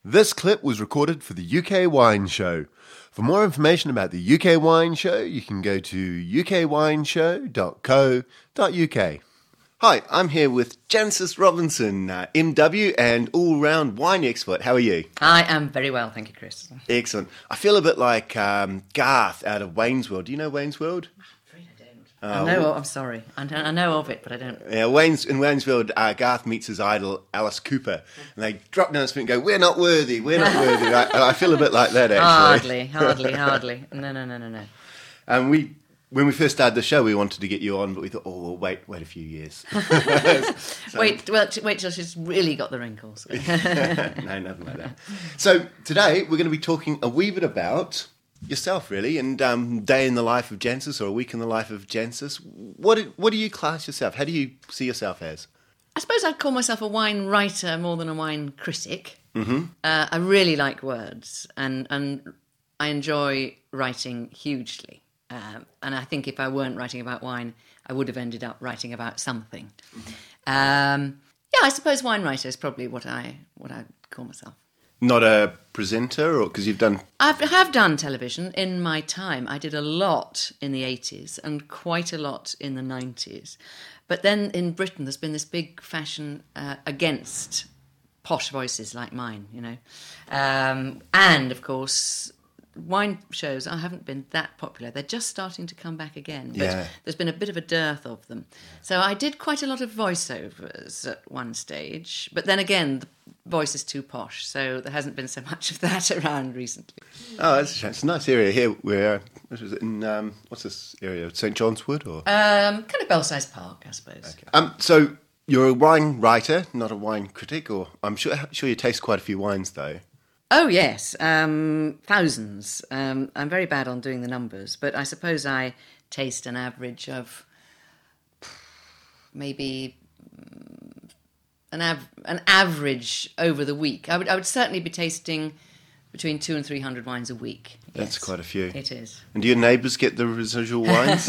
This clip was recorded for the UK Wine Show. For more information about the UK Wine Show, you can go to ukwineshow.co.uk. Hi, I'm here with Genesis Robinson, MW and all-round wine expert. How are you? I am very well, thank you, Chris. Excellent. I feel a bit like Garth out of Wayne's World. Do you know Wayne's World? I'm sorry. I know of it, but I don't. Yeah, in Wayne's World, Garth meets his idol, Alice Cooper, and they drop down his feet and go, "We're not worthy, we're not worthy." I feel a bit like that, actually. Hardly. No. And when we first started the show, we wanted to get you on, but we thought, we'll wait a few years. Wait till she's really got the wrinkles. No, nothing like that. So today, we're going to be talking a wee bit about yourself, really, and day in the life of Genesis, or a week in the life of Genesis. What do you class yourself? How do you see yourself as? I suppose I'd call myself a wine writer more than a wine critic. Mm-hmm. I really like words, and I enjoy writing hugely. And I think if I weren't writing about wine, I would have ended up writing about something. Mm-hmm. I suppose wine writer is probably what I call myself. Not a presenter, or because you've done... I have done television in my time. I did a lot in the 80s and quite a lot in the 90s. But then in Britain, there's been this big fashion against posh voices like mine, you know. And, of course, wine shows haven't been that popular. They're just starting to come back again. But there's been a bit of a dearth of them. So I did quite a lot of voiceovers at one stage. But then again, the voice is too posh, so there hasn't been so much of that around recently. Oh, that's a shame. It's a nice area here. Where in what's this area? St John's Wood, or kind of Belsize Park, I suppose. Okay. So you're a wine writer, not a wine critic, or I'm sure you taste quite a few wines, though. Oh yes, thousands. I'm very bad on doing the numbers, but I suppose I taste an average of maybe an average over the week. I would certainly be tasting between 200 and 300 wines a week. That's quite a few. It is. And do your neighbours get the residual wines?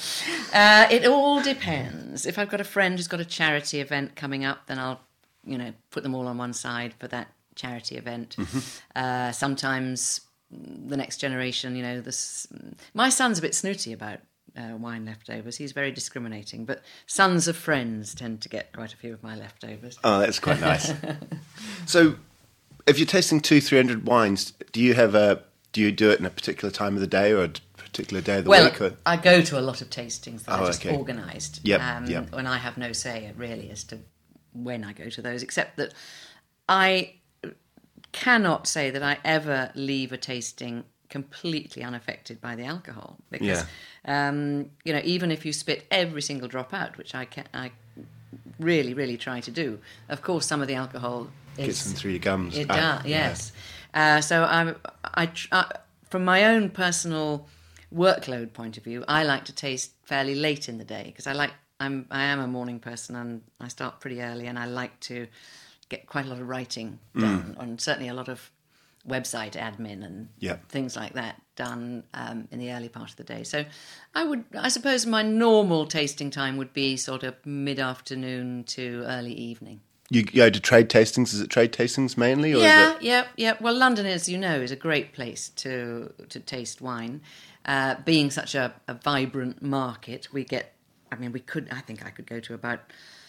It all depends. If I've got a friend who's got a charity event coming up, then I'll, put them all on one side for that charity event. Mm-hmm. Sometimes the next generation, my son's a bit snooty about wine leftovers. He's very discriminating, but sons of friends tend to get quite a few of my leftovers. Oh, that's quite nice. So, if you're tasting 200-300 wines, do you do it in a particular time of the day or a particular day of the week? Or? I go to a lot of tastings that are just organised. Yep. And I have no say really as to when I go to those, except that I cannot say that I ever leave a tasting completely unaffected by the alcohol, because even if you spit every single drop out, which I really, really try to do, of course some of the alcohol gets in through your gums. It does, yes. So I from my own personal workload point of view, I like to taste fairly late in the day, because I am a morning person and I start pretty early, and I like to get quite a lot of writing done, and certainly a lot of website admin and things like that done in the early part of the day. So I suppose my normal tasting time would be sort of mid-afternoon to early evening. You go to trade tastings? Is it trade tastings mainly? Or Yeah. Well, London, as you know, is a great place to taste wine. Being such a vibrant market, I think I could go to about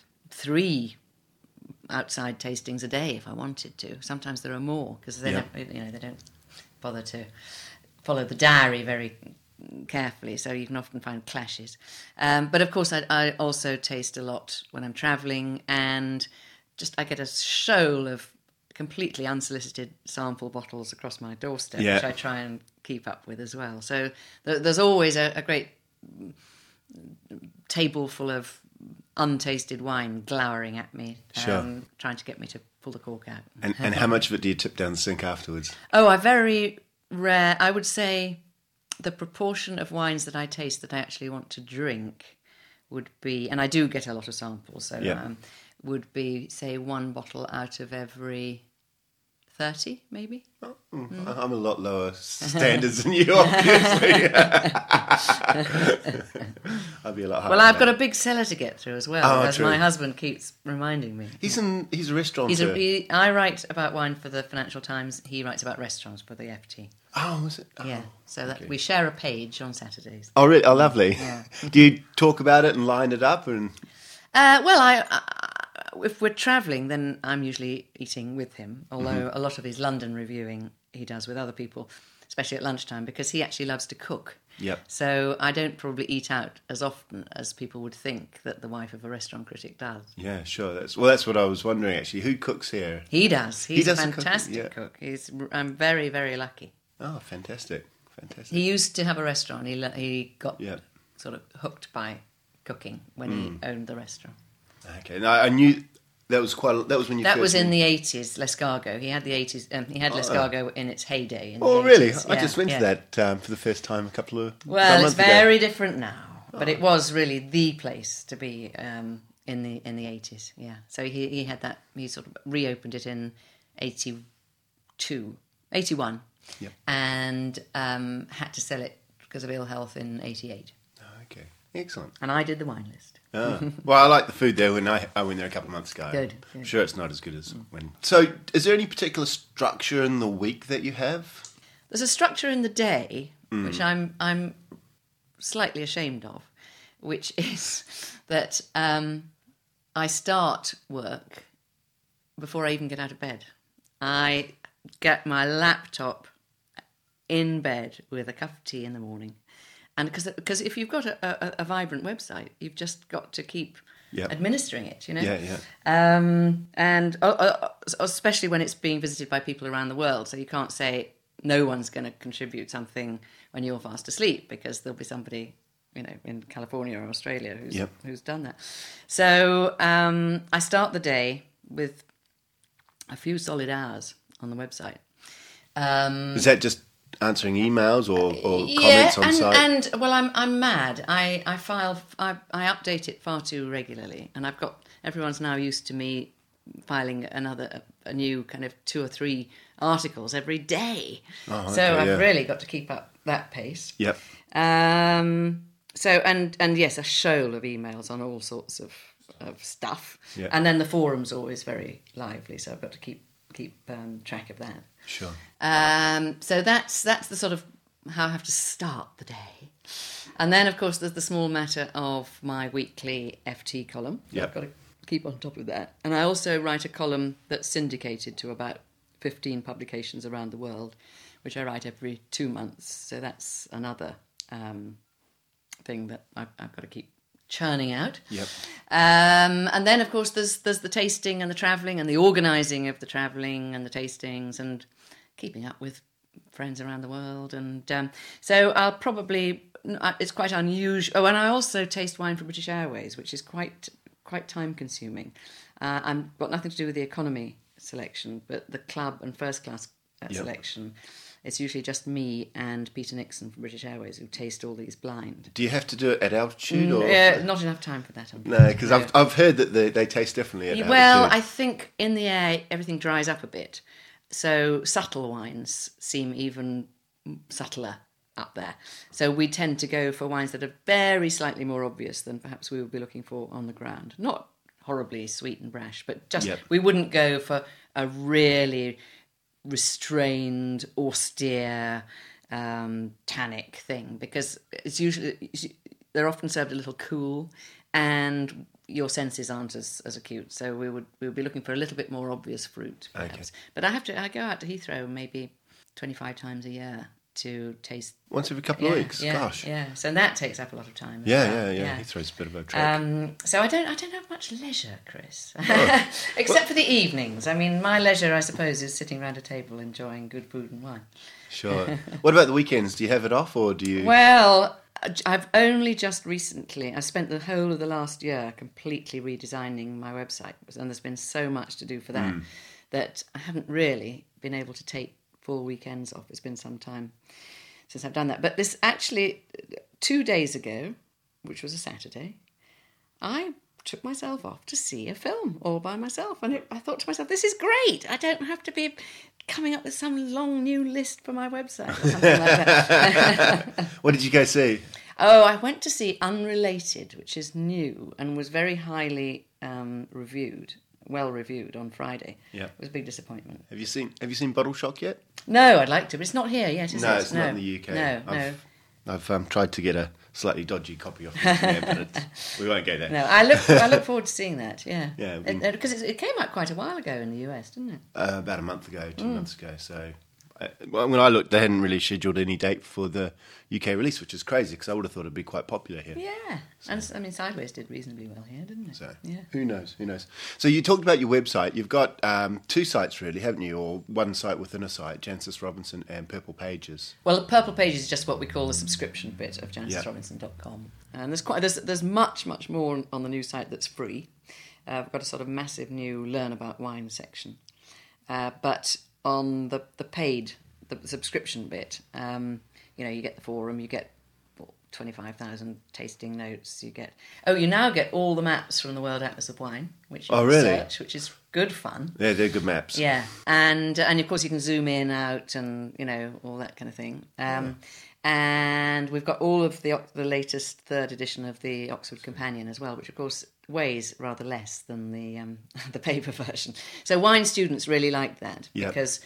3 outside tastings a day if I wanted to. Sometimes there are more, because they don't bother to follow the diary very carefully, so you can often find clashes. But of course, I also taste a lot when I'm travelling, and I get a shoal of completely unsolicited sample bottles across my doorstep, which I try and keep up with as well. So there's always a great table full of untasted wine glowering at me, trying to get me to pull the cork out. And how much of it do you tip down the sink afterwards? Oh, I would say the proportion of wines that I taste that I actually want to drink would be, and I do get a lot of samples, so would be, say, 1 bottle out of every 30, maybe. I'm a lot lower standards than you, obviously. I'll be a lot higher. Well, I've got a big cellar to get through as well, as true. my husband keeps reminding me. He's a restaurateur. I write about wine for the Financial Times. He writes about restaurants for the FT. Oh, is it? Oh, Yeah, so that okay. we share a page on Saturdays. Oh, really? Oh, lovely. Yeah. Do you talk about it and line it up? And Well, if we're travelling, then I'm usually eating with him, although a lot of his London reviewing he does with other people, especially at lunchtime, because he actually loves to cook. Yep. So I don't probably eat out as often as people would think that the wife of a restaurant critic does. Yeah, sure. That's what I was wondering, actually. Who cooks here? He does. He's does a the cooking, fantastic yeah. cook. I'm very, very lucky. Oh, fantastic. Fantastic. He used to have a restaurant. He got Yeah. sort of hooked by cooking when he owned the restaurant. Okay. Now, I knew that was when you That first was in moved. the 80s, L'Escargot. He had the 80s. He had L'Escargot in its heyday. In Oh, the really? 80s. I Yeah, just went yeah. to that for the first time a couple of Well, it's months ago. very different now, but it was really the place to be in the 80s. Yeah. So he had that. He sort of reopened it in 81, Yep. and had to sell it because of ill health in 88. Oh, okay. Excellent. And I did the wine list. Well, I like the food there when I went there a couple of months ago. Good. I'm sure it's not as good as when. So, is there any particular structure in the week that you have? There's a structure in the day which I'm slightly ashamed of, which is that I start work before I even get out of bed. I get my laptop in bed with a cup of tea in the morning. And because if you've got a vibrant website, you've just got to keep Yep. administering it, you know? Yeah. And especially when it's being visited by people around the world. So you can't say no one's going to contribute something when you're fast asleep, because there'll be somebody, you know, in California or Australia who's done that. So I start the day with a few solid hours on the website. Is that just answering emails or comments on site? And well, I'm mad. I update it far too regularly, and everyone's now used to me filing a new kind of 2 or 3 articles every day. Oh, okay, so I've yeah. really got to keep up that pace. Yep. So and yes, a shoal of emails on all sorts of stuff, Yeah. and then the forum's always very lively. So I've got to keep track of that. Sure. So that's the sort of how I have to start the day. And then, of course, there's the small matter of my weekly FT column. Yep. I've got to keep on top of that. And I also write a column that's syndicated to about 15 publications around the world, which I write every 2 months. So that's another thing that I've got to keep churning out. Yep. And then, of course, there's the tasting and the travelling and the organising of the travelling and the tastings and keeping up with friends around the world. And so I'll probably... It's quite unusual. Oh, and I also taste wine for British Airways, which is quite time-consuming. I've got nothing to do with the economy selection, but the club and first class selection. It's usually just me and Peter Nixon from British Airways who taste all these blind. Do you have to do it at altitude? Or? Not enough time for that. No, because I've heard that they taste differently at altitude. Well, I think in the air everything dries up a bit. So subtle wines seem even subtler up there. So we tend to go for wines that are very slightly more obvious than perhaps we would be looking for on the ground. Not horribly sweet and brash, but just we wouldn't go for a really restrained, austere, tannic thing, because it's usually they're often served a little cool, and your senses aren't as acute. So we would be looking for a little bit more obvious fruit, perhaps. Okay. But I go out to Heathrow maybe 25 times a year to taste. Once every couple of weeks. Gosh. Yeah. So that takes up a lot of time. Yeah. Heathrow's a bit of a trek. So I don't have much leisure, Chris, except for the evenings. I mean, my leisure, I suppose, is sitting around a table enjoying good food and wine. Sure. What about the weekends? Do you have it off, or do you? Well, I've only just recently. I spent the whole of the last year completely redesigning my website, and there's been so much to do for that that I haven't really been able to take full weekends off. It's been some time since I've done that. But this actually, 2 days ago, which was a Saturday, I took myself off to see a film all by myself. And I thought to myself, this is great. I don't have to be coming up with some long new list for my website or something like that. What did you go see? Oh, I went to see Unrelated, which is new and was very highly well reviewed on Friday. Yeah. It was a big disappointment. Have you seen Bottle Shock yet? No, I'd like to, but it's not here yet, is it? No, it's not in the UK. No. I've tried to get a slightly dodgy copy of it here, but we won't go there. No, I look forward to seeing that. Yeah, Yeah, because it came out quite a while ago in the US, didn't it? About a month ago, 2 months ago. So when I looked, they hadn't really scheduled any date for the UK release, which is crazy because I would have thought it'd be quite popular here. Yeah, and I mean Sideways did reasonably well here, didn't it? So yeah. Who knows? So you talked about your website. You've got 2 sites really, haven't you? Or one site within a site, Jancis Robinson and Purple Pages. Well, Purple Pages is just what we call the subscription bit of jancisrobinson.com. And there's much more on the new site that's free. We've got a sort of massive new Learn About Wine section. But on the paid, the subscription bit, you get the forum, you get 25,000 tasting notes, you now get all the maps from the World Atlas of Wine, which you can search, which is good fun. Yeah, they're good maps. Yeah, and of course you can zoom in, out, and all that kind of thing. And we've got all of the latest 3rd edition of the Oxford Companion as well, which of course weighs rather less than the paper version. So wine students really like that because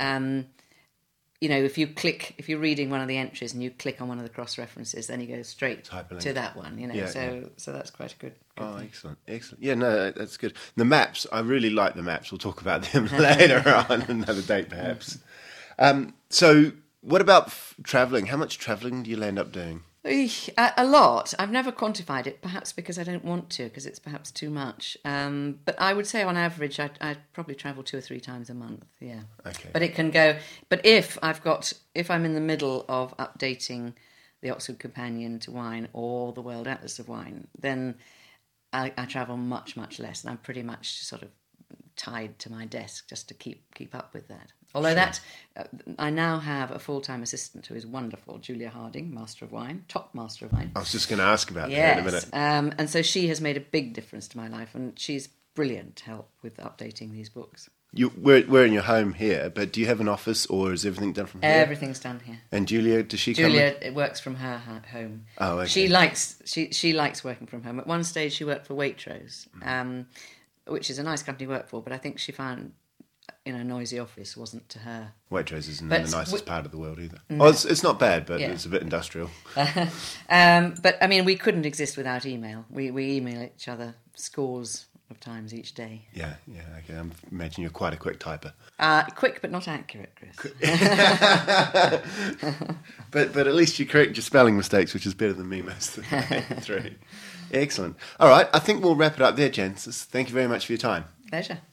if you're reading one of the entries and you click on one of the cross references, then you go straight to that one. So that's quite a good thing. Excellent. Yeah, no, that's good. The maps, I really like the maps. We'll talk about them later on another date, perhaps. So, what about travelling? How much travelling do you end up doing? A lot. I've never quantified it, perhaps because I don't want to, because it's perhaps too much. But I would say on average, I probably travel 2 or 3 times a month. Yeah. Okay. But it can go. But if I'm in the middle of updating the Oxford Companion to Wine or the World Atlas of Wine, then I travel much less, and I'm pretty much sort of tied to my desk just to keep up with that. Although I now have a full-time assistant who is wonderful, Julia Harding, Master of Wine, top Master of Wine. I was just going to ask about that in a minute. And so she has made a big difference to my life, and she's brilliant to help with updating these books. We're in your home here, but do you have an office, or is everything done from here? Everything's done here. And Julia, does she come? Julia works from her home. Oh, okay. She likes working from home. At one stage, she worked for Waitrose, which is a nice company to work for, but I think she found in a noisy office wasn't to her. Waitrose isn't in the nicest part of the world either. No. Well, it's not bad, but it's a bit industrial. But I mean, we couldn't exist without email. We email each other scores of times each day. Yeah. Okay. I imagine you're quite a quick typer. Quick, but not accurate, Chris. but at least you correct your spelling mistakes, which is better than me most of the time through. Excellent. All right, I think we'll wrap it up there, Jancis. Thank you very much for your time. Pleasure.